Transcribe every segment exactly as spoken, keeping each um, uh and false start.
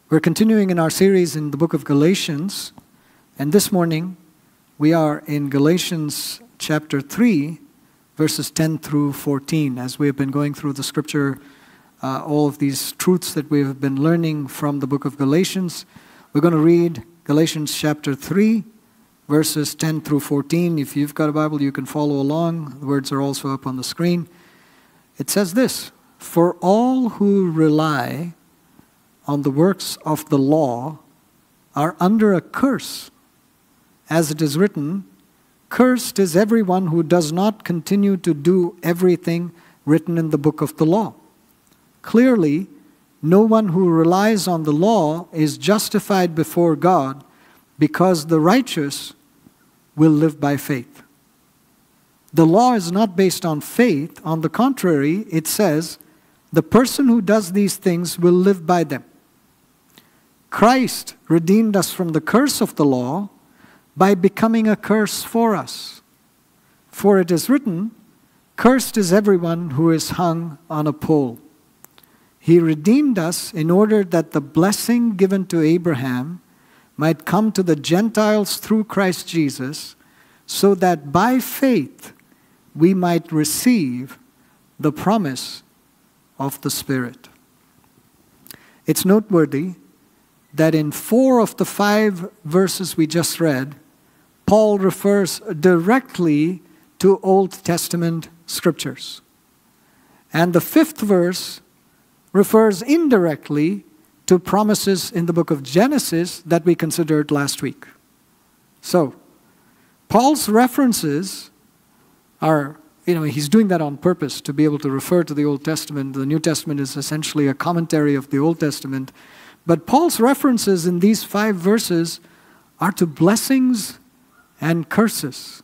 We're continuing in our series in the book of Galatians, and this morning we are in Galatians chapter three, verses ten through fourteen, as we have been going through the scripture, uh, all of these truths that we have been learning from the book of Galatians. We're going to read Galatians chapter three, verses ten through fourteen. If you've got a Bible, you can follow along. The words are also up on the screen. It says this: "For all who rely on the works of the law are under a curse. As it is written, 'Cursed is everyone who does not continue to do everything written in the book of the law.' Clearly, no one who relies on the law is justified before God, because the righteous will live by faith. The law is not based on faith. On the contrary, it says, 'The person who does these things will live by them.' Christ redeemed us from the curse of the law by becoming a curse for us. For it is written, 'Cursed is everyone who is hung on a pole.' He redeemed us in order that the blessing given to Abraham might come to the Gentiles through Christ Jesus, so that by faith we might receive the promise of the Spirit." It's noteworthy that in four of the five verses we just read, Paul refers directly to Old Testament scriptures. And the fifth verse refers indirectly to promises in the book of Genesis that we considered last week. So, Paul's references are, you know, he's doing that on purpose to be able to refer to the Old Testament. The New Testament is essentially a commentary of the Old Testament. But Paul's references in these five verses are to blessings and curses.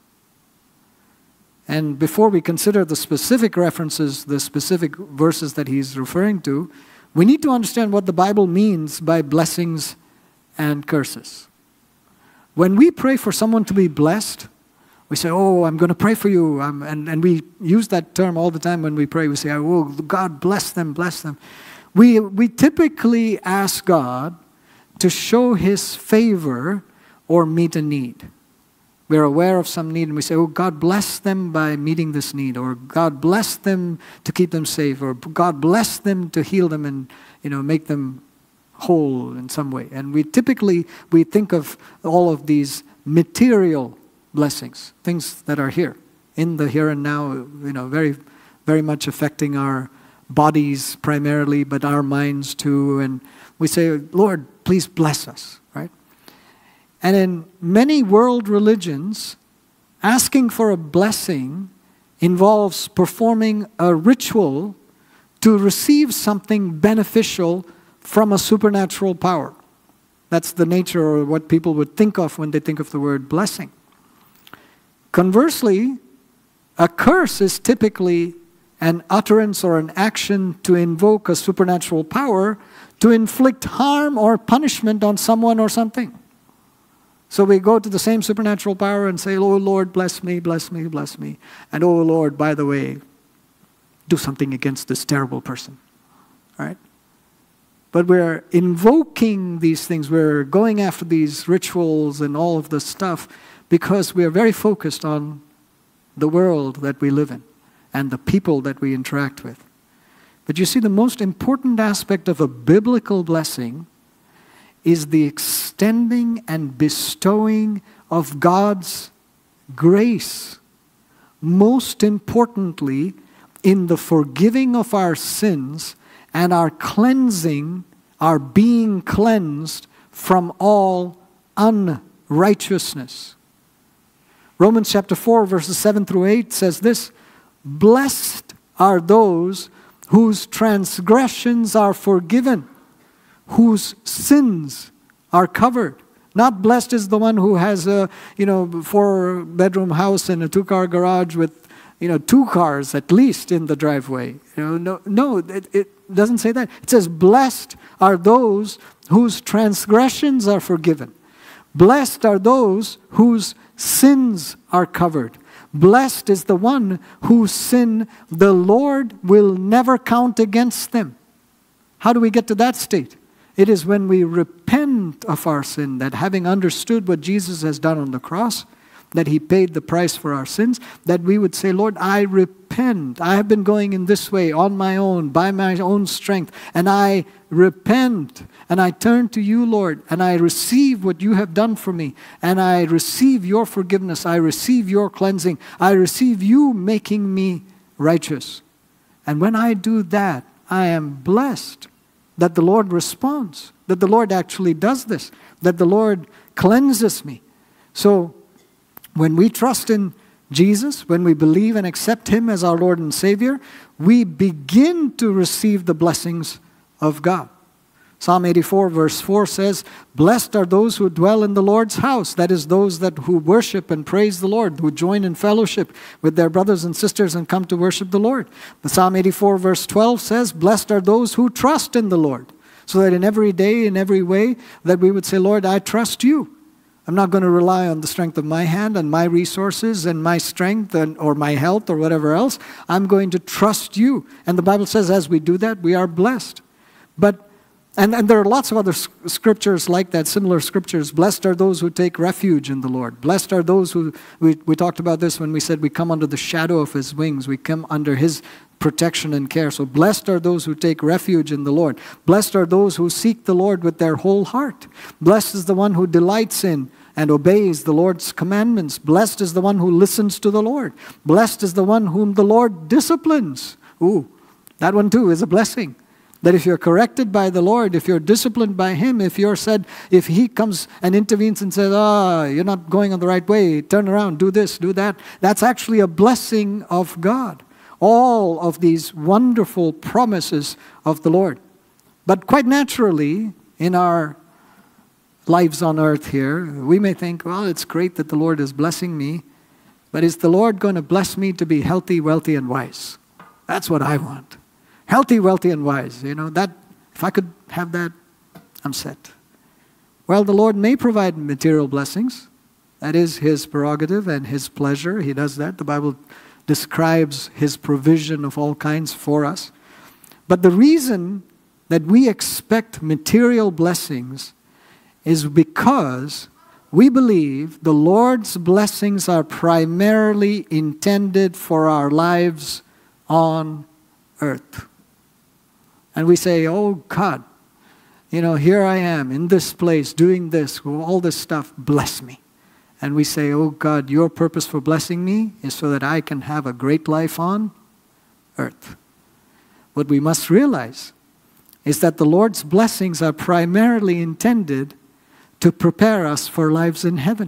And before we consider the specific references, the specific verses that he's referring to, we need to understand what the Bible means by blessings and curses. When we pray for someone to be blessed, we say, "Oh, I'm going to pray for you." Um, and, and we use that term all the time when we pray. We say, "Oh, God, bless them, bless them." We, we typically ask God to show His favor or meet a need. We're aware of some need and we say, "Oh, God bless them by meeting this need," or "God bless them to keep them safe," or "God bless them to heal them and, you know, make them whole in some way." And we typically, we think of all of these material blessings, things that are here, in the here and now, you know, very, very much affecting our bodies primarily, but our minds too. And we say, "Lord, please bless us," right? And in many world religions, asking for a blessing involves performing a ritual to receive something beneficial from a supernatural power. That's the nature, or what people would think of when they think of the word blessing. Conversely, a curse is typically an utterance or an action to invoke a supernatural power to inflict harm or punishment on someone or something. So we go to the same supernatural power and say, "Oh Lord, bless me, bless me, bless me." And "Oh Lord, by the way, do something against this terrible person." All right? But we're invoking these things, we're going after these rituals and all of this stuff because we are very focused on the world that we live in and the people that we interact with. But you see, the most important aspect of a biblical blessing is the extending and bestowing of God's grace. Most importantly, in the forgiving of our sins and our cleansing, our being cleansed from all unrighteousness. Romans chapter four, verses seven through eight says this: "Blessed are those whose transgressions are forgiven, whose sins are covered." Not blessed is the one who has a, you know, four-bedroom house and a two-car garage with, you know, two cars at least in the driveway. You know, no, no, it, it doesn't say that. It says, "Blessed are those whose transgressions are forgiven. Blessed are those whose sins are covered. Blessed is the one whose sin the Lord will never count against them." How do we get to that state? It is when we repent of our sin, that having understood what Jesus has done on the cross, that he paid the price for our sins, that we would say, Lord, I repent. I have been going in this way on my own, by my own strength, and I repent, and I turn to you, Lord, and I receive what you have done for me, and I receive your forgiveness. I receive your cleansing. I receive you making me righteous. And when I do that, I am blessed that the Lord responds, that the Lord actually does this, that the Lord cleanses me. So, when we trust in Jesus, when we believe and accept him as our Lord and Savior, we begin to receive the blessings of God. Psalm eighty-four verse four says, "Blessed are those who dwell in the Lord's house." That is, those that who worship and praise the Lord, who join in fellowship with their brothers and sisters and come to worship the Lord. The Psalm eighty-four verse twelve says, "Blessed are those who trust in the Lord." So that in every day, in every way, that we would say, Lord, I trust you. I'm not going to rely on the strength of my hand and my resources and my strength and, or my health or whatever else. I'm going to trust you. And the Bible says as we do that, we are blessed. But, and, and there are lots of other scriptures like that, similar scriptures. Blessed are those who take refuge in the Lord. Blessed are those who, we, we talked about this when we said we come under the shadow of his wings. We come under his protection and care. So blessed are those who take refuge in the Lord. Blessed are those who seek the Lord with their whole heart. Blessed is the one who delights in and obeys the Lord's commandments. Blessed is the one who listens to the Lord. Blessed is the one whom the Lord disciplines. Ooh, that one too is a blessing. That if you're corrected by the Lord, if you're disciplined by him, if you're said, if he comes and intervenes and says, ah, oh, you're not going on the right way, turn around, do this, do that, that's actually a blessing of God. All of these wonderful promises of the Lord. But quite naturally, in our lives on earth here, we may think, well, it's great that the Lord is blessing me, but is the Lord going to bless me to be healthy, wealthy, and wise? That's what I want. Healthy, wealthy, and wise. You know, that if I could have that, I'm set. Well, the Lord may provide material blessings. That is his prerogative and his pleasure. He does that. The Bible describes his provision of all kinds for us. But the reason that we expect material blessings is because we believe the Lord's blessings are primarily intended for our lives on earth. And we say, oh God, you know, here I am in this place doing this, all this stuff, bless me. And we say, oh God, your purpose for blessing me is so that I can have a great life on earth. What we must realize is that the Lord's blessings are primarily intended to prepare us for lives in heaven.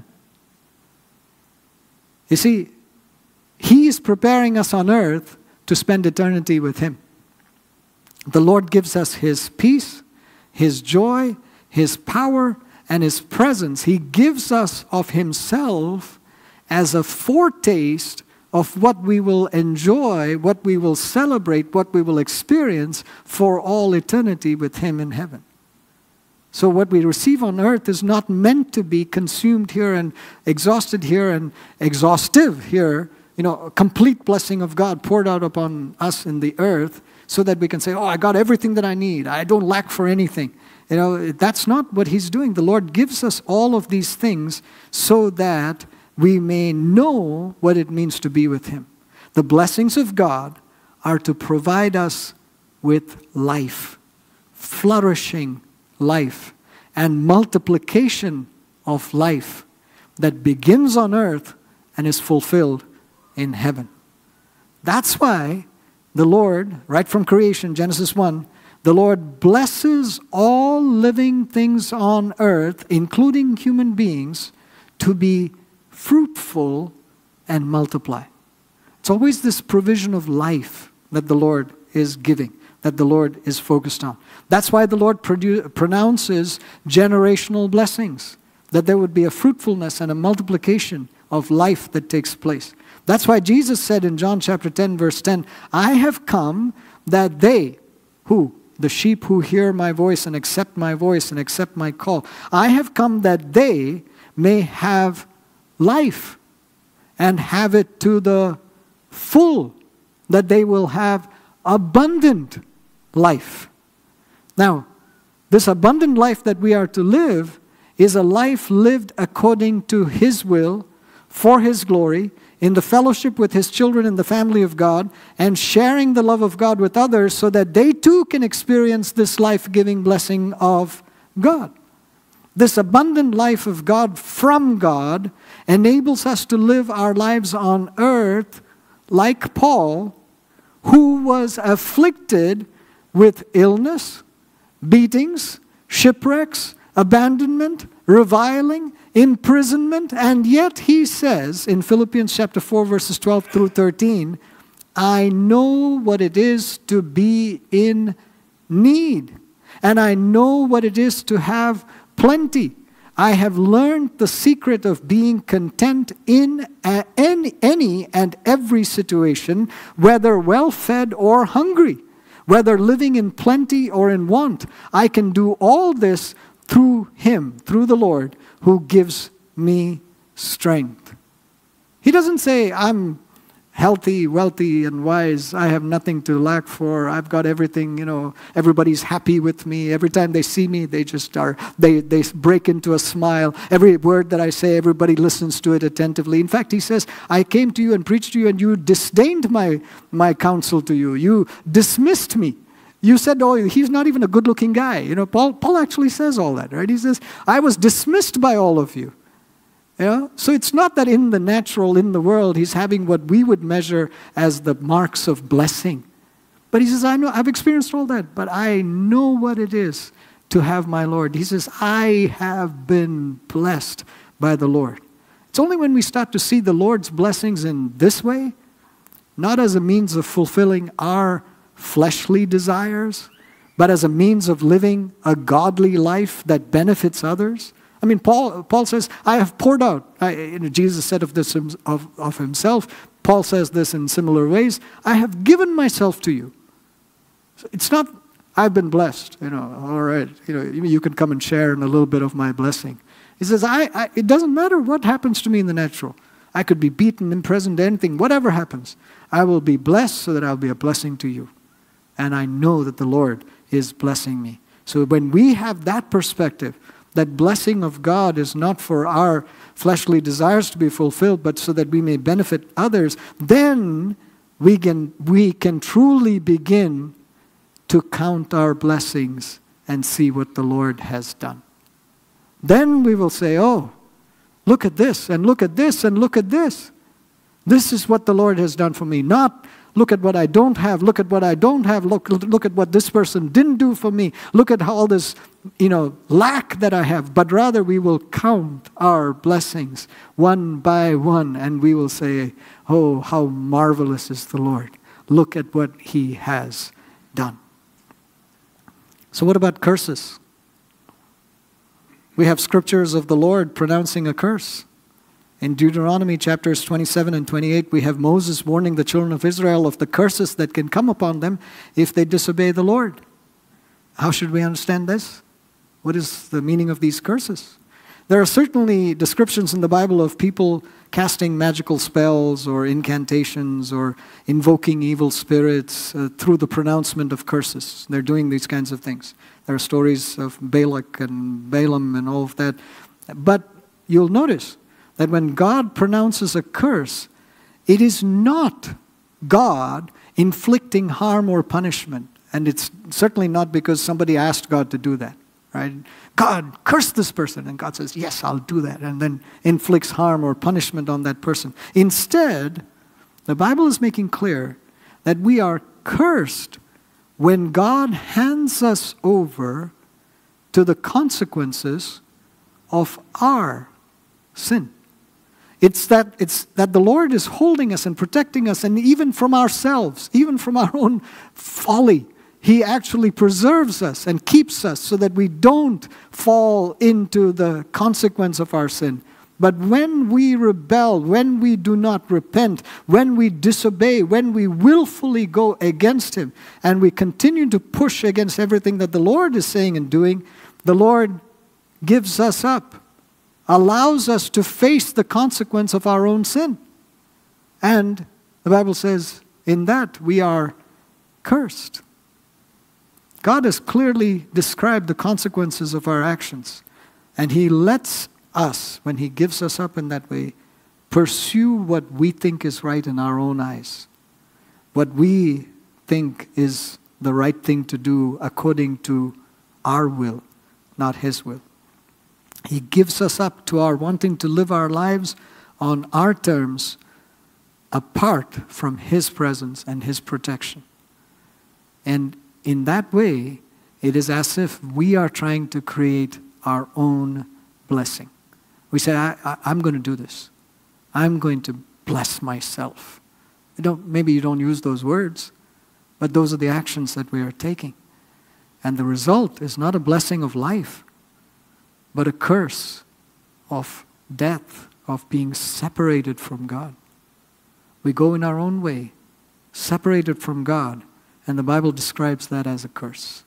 You see, he is preparing us on earth to spend eternity with him. The Lord gives us his peace, his joy, his power, and his presence. He gives us of himself as a foretaste of what we will enjoy, what we will celebrate, what we will experience for all eternity with him in heaven. So what we receive on earth is not meant to be consumed here and exhausted here and exhaustive here, you know, a complete blessing of God poured out upon us in the earth so that we can say, oh, I got everything that I need. I don't lack for anything. You know, that's not what he's doing. The Lord gives us all of these things so that we may know what it means to be with him. The blessings of God are to provide us with life, flourishing life, and multiplication of life that begins on earth and is fulfilled in heaven. That's why the Lord, right from creation, Genesis one, the Lord blesses all living things on earth, including human beings, to be fruitful and multiply. It's always this provision of life that the Lord is giving, that the Lord is focused on. That's why the Lord pronounces generational blessings, that there would be a fruitfulness and a multiplication of life that takes place. That's why Jesus said in John chapter ten, verse ten, I have come that they, who? The sheep who hear my voice and accept my voice and accept my call. I have come that they may have life and have it to the full, that they will have abundant life. Now, This abundant life that we are to live is a life lived according to His will, for His glory, in the fellowship with His children in the family of God, and sharing the love of God with others so that they too can experience this life-giving blessing of God. This abundant life of God from God enables us to live our lives on earth like Paul, who was afflicted with illness, beatings, shipwrecks, abandonment, reviling, imprisonment, and yet he says in Philippians chapter four, verses twelve through thirteen, I know what it is to be in need, and I know what it is to have plenty. I have learned the secret of being content in any, any and every situation, whether well-fed or hungry, whether living in plenty or in want. I can do all this through Him, through the Lord, who gives me strength. He doesn't say, I'm healthy, wealthy, and wise. I have nothing to lack for. I've got everything, you know, everybody's happy with me. Every time they see me, they just are, they, they break into a smile. Every word that I say, everybody listens to it attentively. In fact, he says, I came to you and preached to you, and you disdained my, my counsel to you. You dismissed me. You said, oh, he's not even a good-looking guy. You know, Paul, Paul actually says all that, right? He says, I was dismissed by all of you. You know? So it's not that in the natural, in the world, he's having what we would measure as the marks of blessing. But he says, I know, I've experienced all that, but I know what it is to have my Lord. He says, I have been blessed by the Lord. It's only when we start to see the Lord's blessings in this way, not as a means of fulfilling our fleshly desires, but as a means of living a godly life that benefits others. I mean, Paul, Paul says, I have poured out. I, you know, Jesus said of this of, of himself. Paul says this in similar ways. I have given myself to you. So it's not, I've been blessed. You know, all right. You know, you can come and share in a little bit of my blessing. He says, I, I, it doesn't matter what happens to me in the natural. I could be beaten, imprisoned, anything, whatever happens. I will be blessed so that I'll be a blessing to you. And I know that the Lord is blessing me. So when we have that perspective, that blessing of God is not for our fleshly desires to be fulfilled, but so that we may benefit others, then we can, we can truly begin to count our blessings and see what the Lord has done. Then we will say, oh, look at this, and look at this, and look at this. This is what the Lord has done for me. Not, look at what I don't have, look at what I don't have, look, look at what this person didn't do for me, look at all this, you know, lack that I have. But rather we will count our blessings one by one, and we will say, oh, how marvelous is the Lord. Look at what He has done. So what about curses? We have scriptures of the Lord pronouncing a curse. In Deuteronomy chapters twenty-seven and twenty-eight, we have Moses warning the children of Israel of the curses that can come upon them if they disobey the Lord. How should we understand this? What is the meaning of these curses? There are certainly descriptions in the Bible of people casting magical spells or incantations or invoking evil spirits uh, through the pronouncement of curses. They're doing these kinds of things. There are stories of Balak and Balaam and all of that. But you'll notice that when God pronounces a curse, it is not God inflicting harm or punishment. And it's certainly not because somebody asked God to do that, right? God, curse this person. And God says, yes, I'll do that. And then inflicts harm or punishment on that person. Instead, the Bible is making clear that we are cursed when God hands us over to the consequences of our sin. It's that, it's that the Lord is holding us and protecting us, and even from ourselves, even from our own folly, He actually preserves us and keeps us so that we don't fall into the consequence of our sin. But when we rebel, when we do not repent, when we disobey, when we willfully go against Him, and we continue to push against everything that the Lord is saying and doing, the Lord gives us up, allows us to face the consequence of our own sin. And the Bible says, in that we are cursed. God has clearly described the consequences of our actions. And He lets us, when He gives us up in that way, pursue what we think is right in our own eyes. What we think is the right thing to do according to our will, not His will. He gives us up to our wanting to live our lives on our terms, apart from His presence and His protection. And in that way, it is as if we are trying to create our own blessing. We say, I, I, I'm going to do this. I'm going to bless myself. You don't, maybe you don't use those words, but those are the actions that we are taking. And the result is not a blessing of life, but a curse of death, of being separated from God. We go in our own way, separated from God, and the Bible describes that as a curse.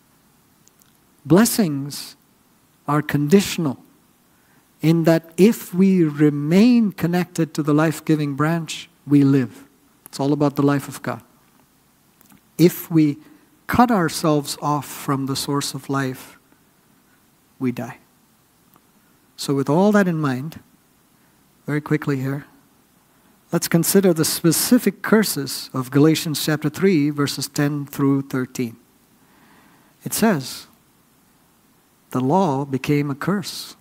Blessings are conditional in that if we remain connected to the life-giving branch, we live. It's all about the life of God. If we cut ourselves off from the source of life, we die. So with all that in mind, very quickly here, let's consider the specific curses of Galatians chapter three, verses ten through thirteen. It says, the law became a curse.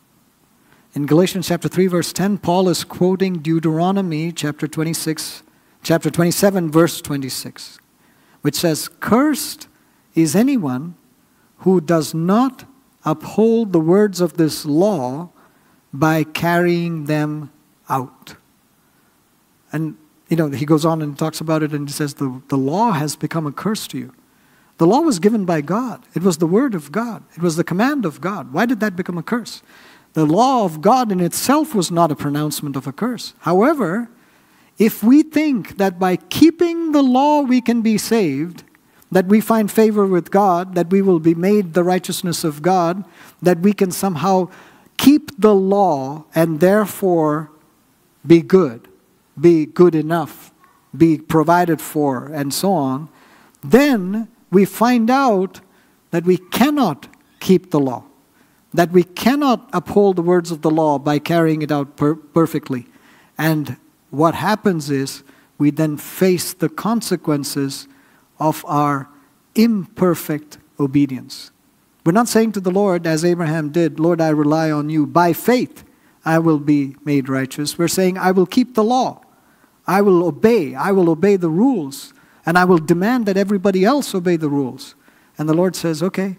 In Galatians chapter three, verse ten, Paul is quoting Deuteronomy chapter twenty-six, chapter twenty-seven, verse twenty-six, which says, cursed is anyone who does not uphold the words of this law by carrying them out. And, you know, he goes on and talks about it and he says, the, the law has become a curse to you. The law was given by God. It was the word of God. It was the command of God. Why did that become a curse? The law of God in itself was not a pronouncement of a curse. However, if we think that by keeping the law we can be saved, that we find favor with God, that we will be made the righteousness of God, that we can somehow keep the law and therefore be good, be good enough, be provided for, and so on, then we find out that we cannot keep the law, that we cannot uphold the words of the law by carrying it out per- perfectly. And what happens is we then face the consequences of our imperfect obedience. We're not saying to the Lord, as Abraham did, Lord, I rely on you. By faith, I will be made righteous. We're saying, I will keep the law. I will obey. I will obey the rules. And I will demand that everybody else obey the rules. And the Lord says, okay,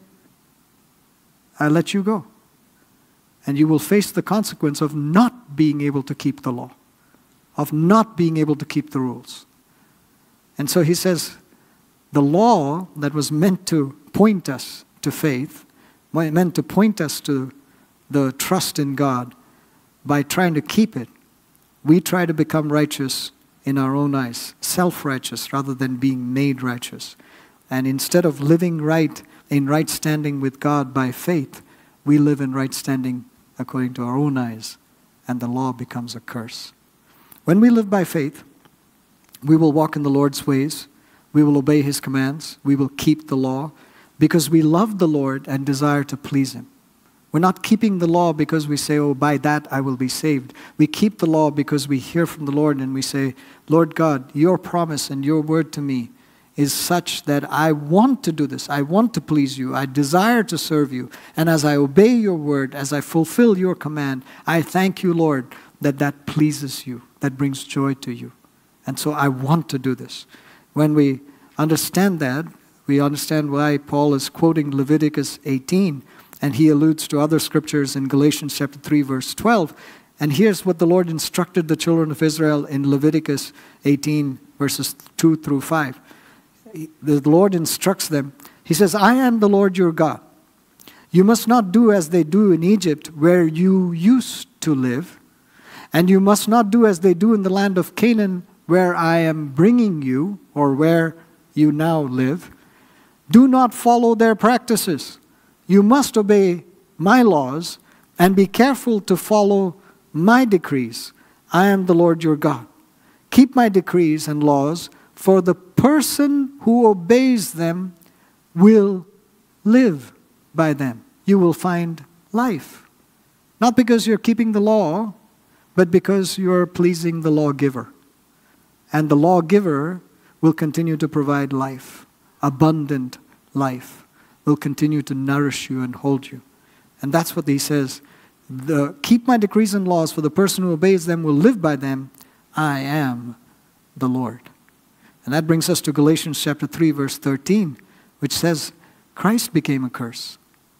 I'll let you go. And you will face the consequence of not being able to keep the law, of not being able to keep the rules. And so he says, the law that was meant to point us to faith, meant to point us to the trust in God, by trying to keep it, we try to become righteous in our own eyes, self-righteous rather than being made righteous. And instead of living right in right standing with God by faith, we live in right standing according to our own eyes, and the law becomes a curse. When we live by faith, we will walk in the Lord's ways, we will obey His commands, we will keep the law, because we love the Lord and desire to please Him. We're not keeping the law because we say, oh, by that I will be saved. We keep the law because we hear from the Lord and we say, Lord God, your promise and your word to me is such that I want to do this. I want to please you. I desire to serve you. And as I obey your word, as I fulfill your command, I thank you, Lord, that that pleases you, that brings joy to you. And so I want to do this. When we understand that, we understand why Paul is quoting Leviticus eighteen, and he alludes to other scriptures in Galatians chapter three, verse twelve. And here's what the Lord instructed the children of Israel in Leviticus eighteen, verses two through five. The Lord instructs them. He says, I am the Lord your God. You must not do as they do in Egypt, where you used to live. And you must not do as they do in the land of Canaan, where I am bringing you, or where you now live. Do not follow their practices. You must obey my laws and be careful to follow my decrees. I am the Lord your God. Keep my decrees and laws, for the person who obeys them will live by them. You will find life. Not because you're keeping the law, but because you're pleasing the lawgiver. And the lawgiver will continue to provide life, abundant life, will continue to nourish you and hold you. And that's what he says. The, keep my decrees and laws, for the person who obeys them will live by them. I am the Lord. And that brings us to Galatians chapter three, verse thirteen, which says, Christ became a curse.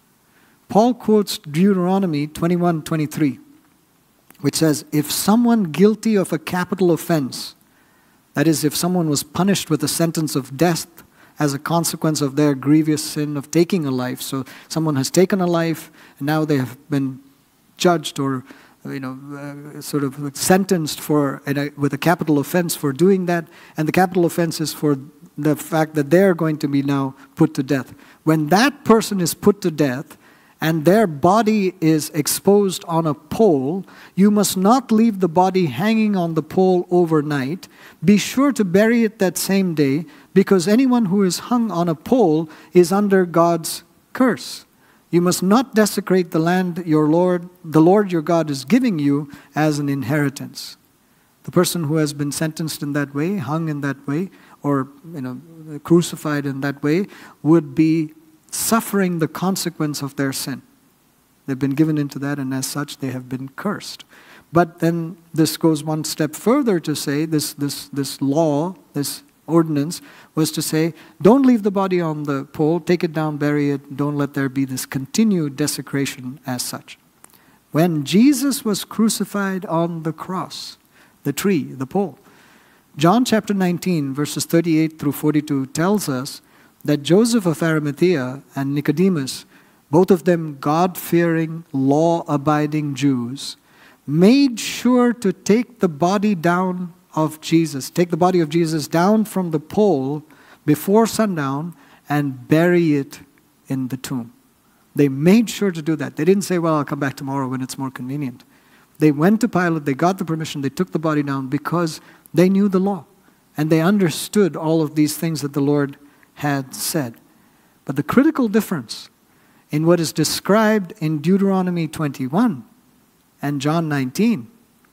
Paul quotes Deuteronomy twenty-one twenty-three, which says, if someone guilty of a capital offense, that is, if someone was punished with a sentence of death as a consequence of their grievous sin of taking a life, so someone has taken a life, and now they have been judged or you know, uh, sort of sentenced for a, with a capital offense for doing that, and the capital offense is for the fact that they're going to be now put to death. When that person is put to death and their body is exposed on a pole, you must not leave the body hanging on the pole overnight. Be sure to bury it that same day, because anyone who is hung on a pole is under God's curse. You must not desecrate the land your Lord, the Lord your God is giving you as an inheritance. The person who has been sentenced in that way, hung in that way, or you know, crucified in that way, would be suffering the consequence of their sin. They've been given into that, and as such, they have been cursed. But then this goes one step further to say, this, this, this law, this ordinance, was to say, don't leave the body on the pole, take it down, bury it, don't let there be this continued desecration as such. When Jesus was crucified on the cross, the tree, the pole, John chapter nineteen, verses thirty-eight through forty-two tells us that Joseph of Arimathea and Nicodemus, both of them God-fearing, law-abiding Jews, made sure to take the body down of Jesus, take the body of Jesus down from the pole before sundown and bury it in the tomb. They made sure to do that. They didn't say, well, I'll come back tomorrow when it's more convenient. They went to Pilate, they got the permission, they took the body down because they knew the law. And they understood all of these things that the Lord had said. But the critical difference in what is described in Deuteronomy twenty-one and John nineteen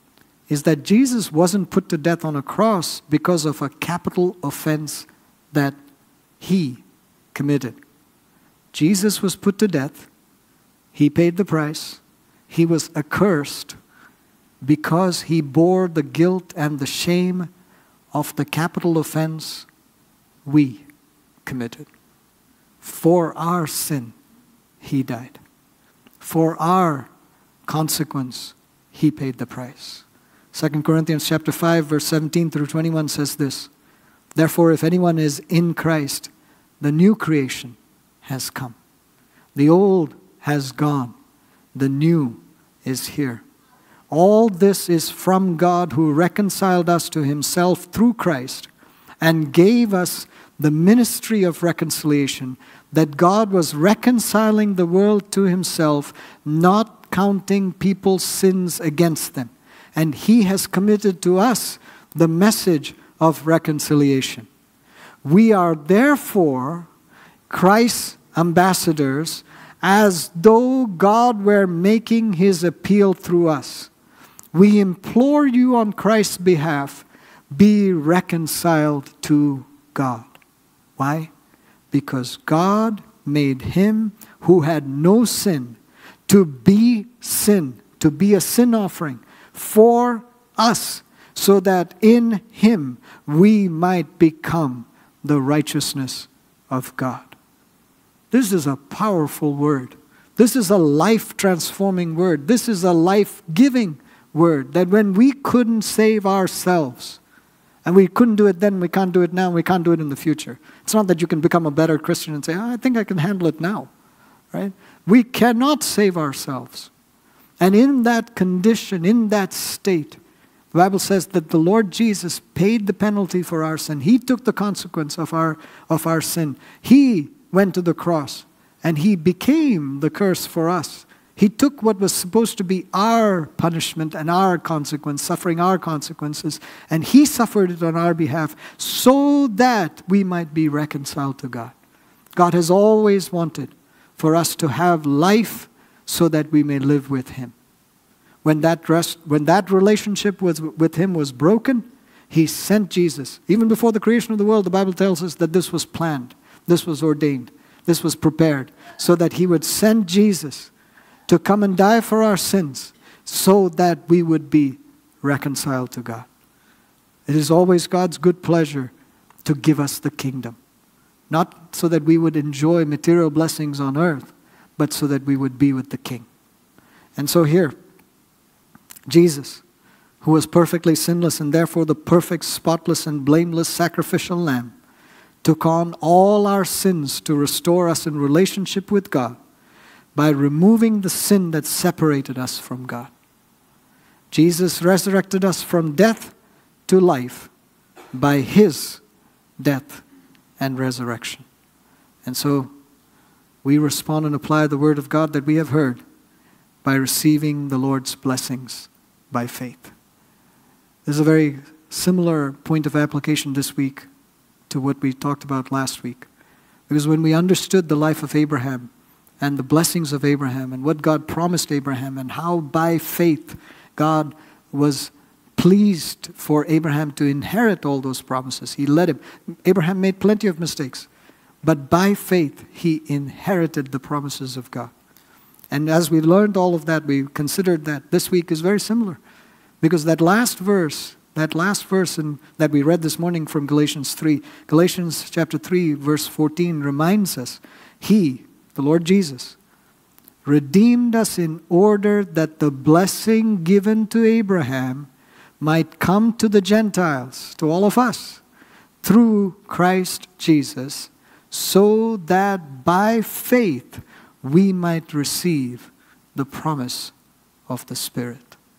is that Jesus wasn't put to death on a cross because of a capital offense that he committed. Jesus was put to death. He paid the price. He was accursed because he bore the guilt and the shame of the capital offense we committed. For our sin, he died. For our consequence, he paid the price. Second Corinthians chapter five, verse seventeen through twenty-one says this, therefore, if anyone is in Christ, the new creation has come. The old has gone. The new is here. All this is from God, who reconciled us to himself through Christ and gave us the ministry of reconciliation, that God was reconciling the world to himself, not counting people's sins against them. And he has committed to us the message of reconciliation. We are therefore Christ's ambassadors, as though God were making his appeal through us. We implore you on Christ's behalf, be reconciled to God. Why? Because God made him who had no sin to be sin, to be a sin offering for us, so that in him we might become the righteousness of God. This is a powerful word. This is a life-transforming word. This is a life-giving word, that when we couldn't save ourselves, and we couldn't do it then, we can't do it now, we can't do it in the future. It's not that you can become a better Christian and say, oh, I think I can handle it now. Right? We cannot save ourselves. And in that condition, in that state, the Bible says that the Lord Jesus paid the penalty for our sin. He took the consequence of our, of our sin. He went to the cross, and he became the curse for us. He took what was supposed to be our punishment and our consequence, suffering our consequences, and he suffered it on our behalf so that we might be reconciled to God. God has always wanted for us to have life so that we may live with Him. When that, rest, when that relationship was, with Him was broken, He sent Jesus. Even before the creation of the world, the Bible tells us that this was planned. This was ordained. This was prepared so that He would send Jesus to come and die for our sins so that we would be reconciled to God. It is always God's good pleasure to give us the kingdom. Not so that we would enjoy material blessings on earth, but so that we would be with the King. And so here, Jesus, who was perfectly sinless and therefore the perfect, spotless, and blameless sacrificial lamb, took on all our sins to restore us in relationship with God by removing the sin that separated us from God. Jesus resurrected us from death to life by His death and resurrection. And so we respond and apply the word of God that we have heard by receiving the Lord's blessings by faith. There's a very similar point of application this week to what we talked about last week. Because when we understood the life of Abraham and the blessings of Abraham and what God promised Abraham and how by faith God was pleased for Abraham to inherit all those promises. He led him. Abraham made plenty of mistakes, but by faith he inherited the promises of God. And as we learned all of that, we considered that this week is very similar. Because that last verse, that last verse in, that we read this morning from Galatians three, Galatians chapter three, verse fourteen reminds us, He, the Lord Jesus, redeemed us in order that the blessing given to Abraham might come to the Gentiles, to all of us, through Christ Jesus, so that by faith we might receive the promise of the Spirit.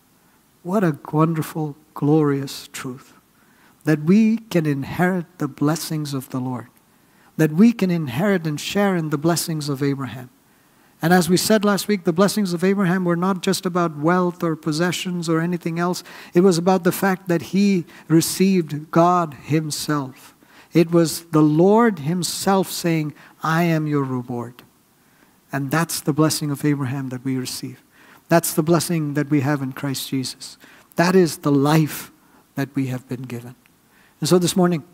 What a wonderful, glorious truth. That we can inherit the blessings of the Lord. That we can inherit and share in the blessings of Abraham. And as we said last week, the blessings of Abraham were not just about wealth or possessions or anything else. It was about the fact that he received God Himself. It was the Lord Himself saying, I am your reward. And that's the blessing of Abraham that we receive. That's the blessing that we have in Christ Jesus. That is the life that we have been given. And so this morning,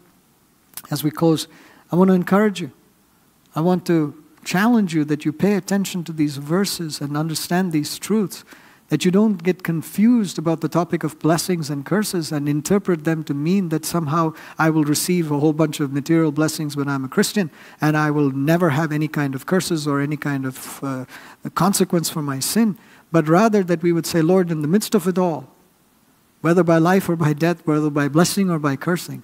as we close, I want to encourage you. I want to challenge you that you pay attention to these verses and understand these truths, that you don't get confused about the topic of blessings and curses and interpret them to mean that somehow I will receive a whole bunch of material blessings when I'm a Christian and I will never have any kind of curses or any kind of uh, consequence for my sin, but rather that we would say, Lord, in the midst of it all, whether by life or by death, whether by blessing or by cursing,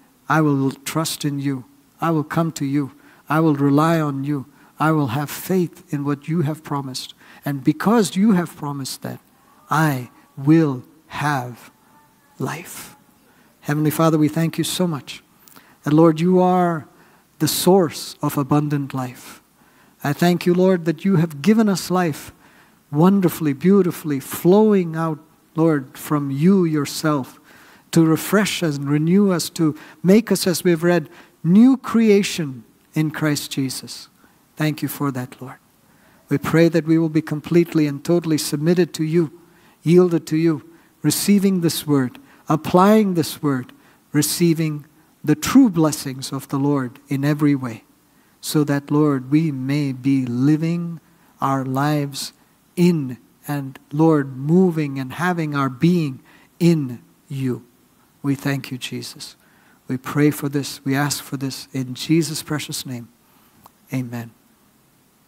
I will trust in you. I will come to you. I will rely on you. I will have faith in what you have promised. And because you have promised that, I will have life. Heavenly Father, we thank you so much. And Lord, you are the source of abundant life. I thank you, Lord, that you have given us life wonderfully, beautifully, flowing out, Lord, from you yourself to refresh us and renew us, to make us, as we've read, new creation in Christ Jesus. Thank you for that, Lord. We pray that we will be completely and totally submitted to you, yielded to you, receiving this word, applying this word, receiving the true blessings of the Lord in every way, so that, Lord, we may be living our lives in and, Lord, moving and having our being in you. We thank you, Jesus. We pray for this. We ask for this in Jesus' precious name. Amen.